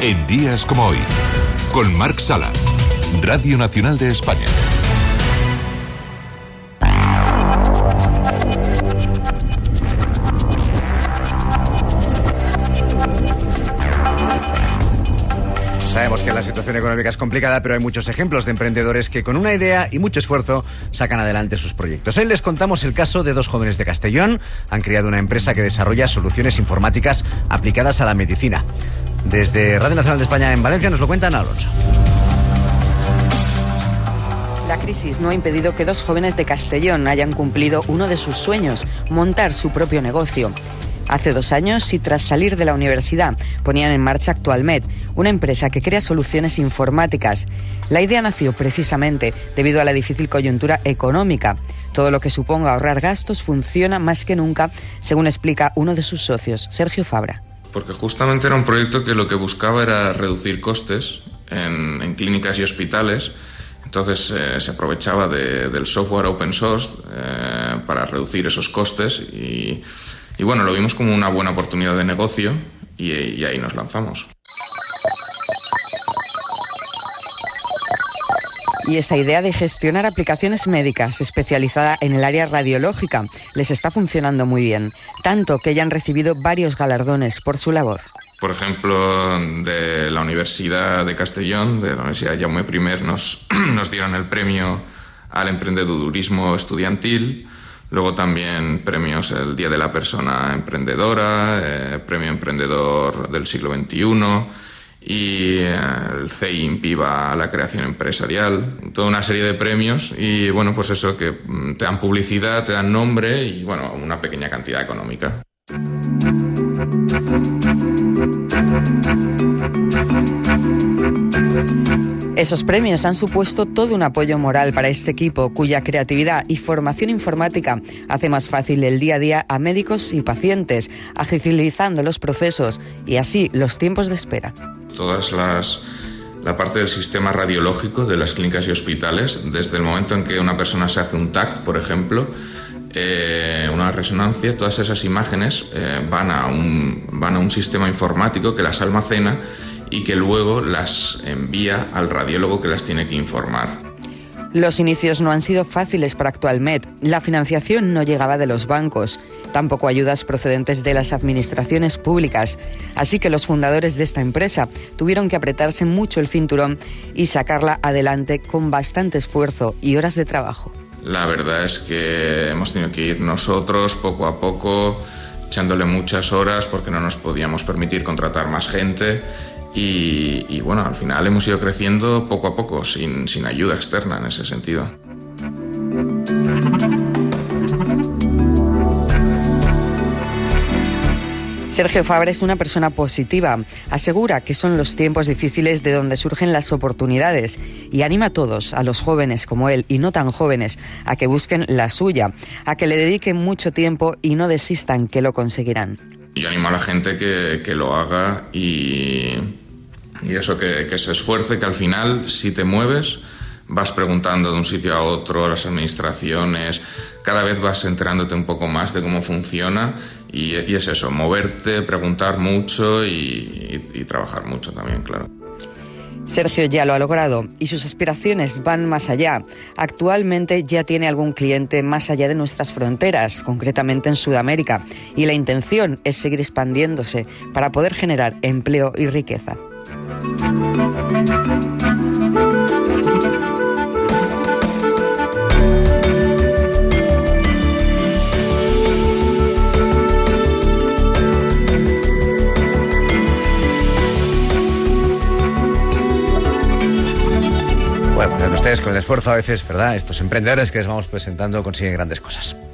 En días como hoy, con Marc Sala, Radio Nacional de España. Sabemos que la situación económica es complicada, pero hay muchos ejemplos de emprendedores que con una idea y mucho esfuerzo sacan adelante sus proyectos. Hoy les contamos el caso de dos jóvenes de Castellón. Han creado una empresa que desarrolla soluciones informáticas aplicadas a la medicina. Desde Radio Nacional de España en Valencia nos lo cuentan Alonso. La crisis no ha impedido que dos jóvenes de Castellón hayan cumplido uno de sus sueños, montar su propio negocio. Hace 2 años y tras salir de la universidad ponían en marcha Actualmed, una empresa que crea soluciones informáticas. La idea nació precisamente debido a la difícil coyuntura económica. Todo lo que suponga ahorrar gastos funciona más que nunca, según explica uno de sus socios, Sergio Fabra. Porque justamente era un proyecto que lo que buscaba era reducir costes en clínicas y hospitales. Entonces se aprovechaba del software open source para reducir esos costes y bueno, lo vimos como una buena oportunidad de negocio y ahí nos lanzamos. Y esa idea de gestionar aplicaciones médicas especializada en el área radiológica les está funcionando muy bien, tanto que ya han recibido varios galardones por su labor. Por ejemplo, de la Universidad de Castellón, de la Universidad Jaume I, nos dieron el premio al emprendedurismo estudiantil. Luego también premios el Día de la Persona Emprendedora, Premio Emprendedor del siglo XXI y el CEI Impiva a la creación empresarial. Toda una serie de premios y bueno, pues eso, que te dan publicidad, te dan nombre y bueno, una pequeña cantidad económica. Esos premios han supuesto todo un apoyo moral para este equipo, cuya creatividad y formación informática hace más fácil el día a día a médicos y pacientes, agilizando los procesos y así los tiempos de espera. La parte del sistema radiológico de las clínicas y hospitales, desde el momento en que una persona se hace un TAC, por ejemplo, una resonancia, todas esas imágenes van a un sistema informático que las almacena y que luego las envía al radiólogo que las tiene que informar. Los inicios no han sido fáciles para Actualmed. La financiación no llegaba de los bancos, tampoco ayudas procedentes de las administraciones públicas. Así que los fundadores de esta empresa tuvieron que apretarse mucho el cinturón y sacarla adelante con bastante esfuerzo y horas de trabajo. La verdad es que hemos tenido que ir nosotros poco a poco, echándole muchas horas porque no nos podíamos permitir contratar más gente. Y bueno, al final hemos ido creciendo poco a poco, sin ayuda externa en ese sentido. Sergio Fabra es una persona positiva. Asegura que son los tiempos difíciles de donde surgen las oportunidades y anima a todos, a los jóvenes como él y no tan jóvenes, a que busquen la suya, a que le dediquen mucho tiempo y no desistan, que lo conseguirán. Yo animo a la gente que lo haga y eso, que se esfuerce, que al final, si te mueves, vas preguntando de un sitio a otro, a las administraciones, cada vez vas enterándote un poco más de cómo funciona y es eso, moverte, preguntar mucho y trabajar mucho también, claro. Sergio ya lo ha logrado y sus aspiraciones van más allá. Actualmente ya tiene algún cliente más allá de nuestras fronteras, concretamente en Sudamérica, y la intención es seguir expandiéndose para poder generar empleo y riqueza. Bueno, pues ustedes con el esfuerzo a veces, ¿verdad? Estos emprendedores que les vamos presentando consiguen grandes cosas.